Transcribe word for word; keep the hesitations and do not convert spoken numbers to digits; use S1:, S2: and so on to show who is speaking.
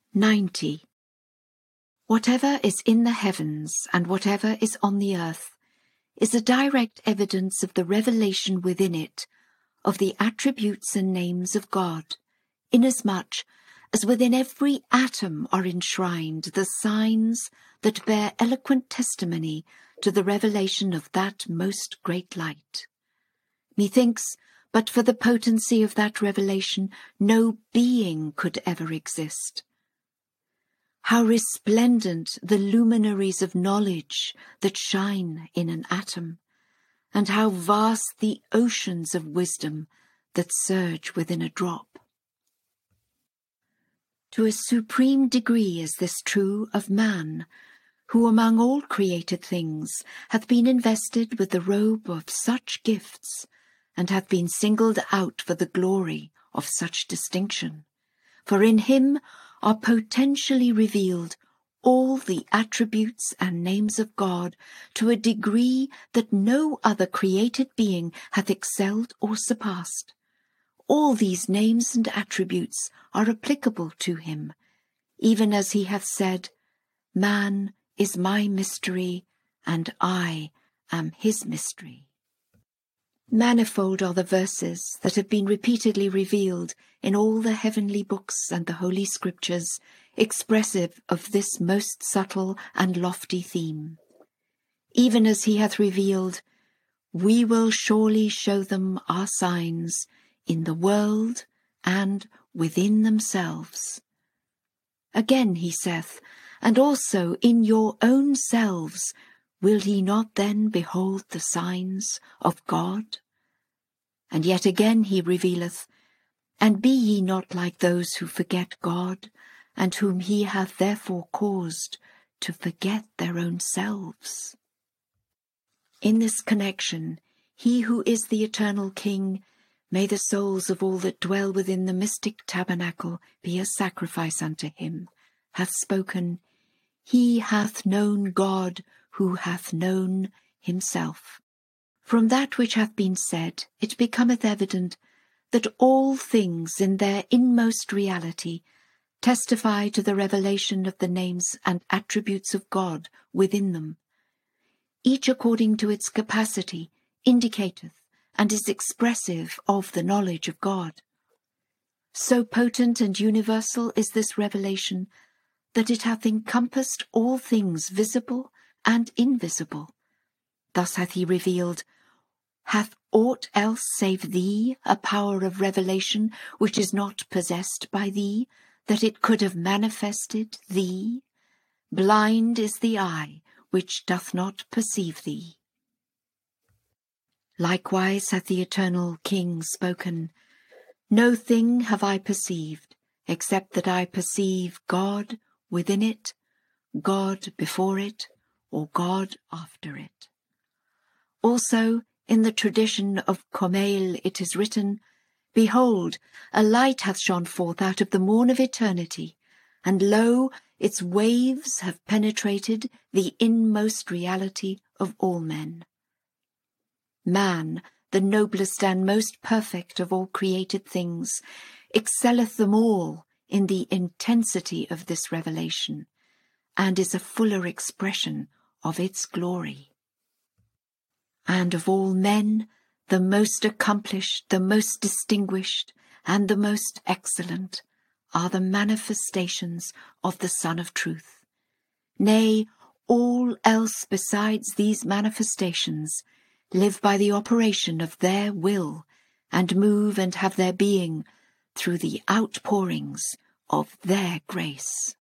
S1: ninety. Whatever is in the heavens and whatever is on the earth is a direct evidence of the revelation within it of the attributes and names of God, inasmuch as within every atom are enshrined the signs that bear eloquent testimony to the revelation of that most great light. Methinks, but for the potency of that revelation, no being could ever exist. How resplendent the luminaries of knowledge that shine in an atom, and how vast the oceans of wisdom that surge within a drop. To a supreme degree is this true of man, who among all created things hath been invested with the robe of such gifts, and hath been singled out for the glory of such distinction. For in him are potentially revealed all the attributes and names of God to a degree that no other created being hath excelled or surpassed. All these names and attributes are applicable to him, even as he hath said, "Man is my mystery, and I am his mystery." Manifold are the verses that have been repeatedly revealed in all the heavenly books and the Holy Scriptures, expressive of this most subtle and lofty theme. Even as he hath revealed, "We will surely show them our signs in the world and within themselves." Again he saith, "And also in your own selves will ye not then behold the signs of God?" And yet again he revealeth, "And be ye not like those who forget God, and whom he hath therefore caused to forget their own selves." In this connection, he who is the eternal King, may the souls of all that dwell within the mystic tabernacle be a sacrifice unto him, hath spoken, "He hath known God who hath known himself." From that which hath been said, it becometh evident that all things in their inmost reality testify to the revelation of the names and attributes of God within them. Each according to its capacity indicateth and is expressive of the knowledge of God. So potent and universal is this revelation that it hath encompassed all things visible and invisible. Thus hath he revealed, "Hath aught else save thee a power of revelation which is not possessed by thee, that it could have manifested thee? Blind is the eye which doth not perceive thee." Likewise hath the eternal King spoken, "No thing have I perceived, except that I perceive God within it, God before it, or God after it." Also, in the tradition of Comail it is written, "Behold, a light hath shone forth out of the morn of eternity, and lo, its waves have penetrated the inmost reality of all men." Man, the noblest and most perfect of all created things, excelleth them all in the intensity of this revelation, and is a fuller expression of its glory. And of all men, the most accomplished, the most distinguished, and the most excellent are the manifestations of the Sun of Truth. Nay, all else besides these manifestations live by the operation of their will, and move and have their being through the outpourings of their grace.